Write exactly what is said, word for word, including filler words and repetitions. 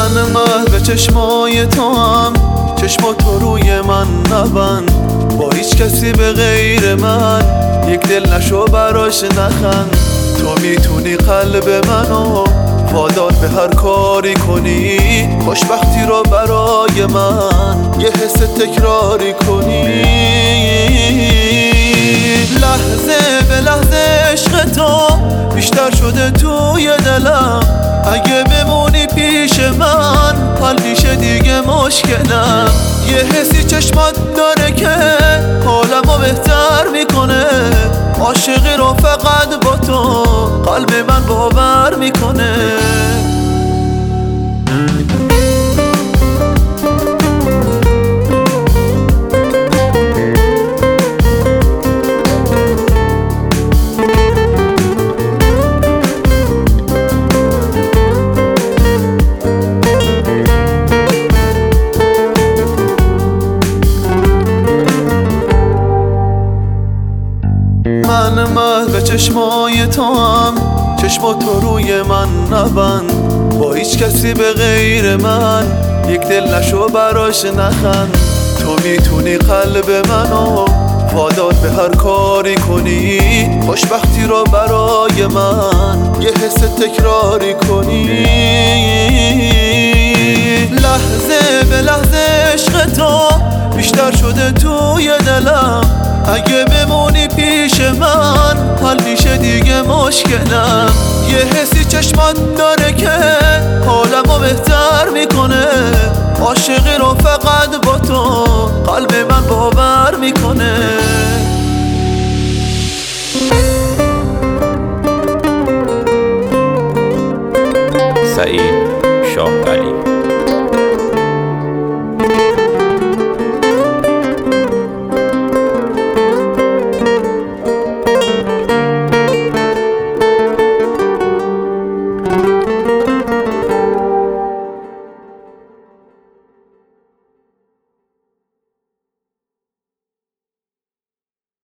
من محو چشمای تو هم، چشما تو روی من نبند، با هیچ کسی به غیر من یک دل نشو براش نخند. تو میتونی قلب منو وادار به هر کاری کنی، خوشبختی رو برای من یه حس تکراری کنی. لحظه به لحظه عشق تو بیشتر شده توی دلم، اگه بمونی پیش من حل میشه دیگه مشکلم. یه حسی چشمات داره که حالمو بهتر میکنه، عاشقی رو فقط با تو قلب من باور میکنه. من محو چشمای تو هم، چشما تو روی من نبند، با هیچ کسی به غیر من یک دل نشو براش نخند. تو میتونی قلب منو وادار به هر کاری کنی، خوشبختی رو برای من یه حس تکراری کنی. لحظه به لحظه عشق تو بیشتر شده توی دلم، اگه بمونی پیش من حل میشه دیگه مشکلم. یه حسی چشمات داره که حالمو بهتر میکنه، عاشقی رو فقط با تو قلب من باور میکنه.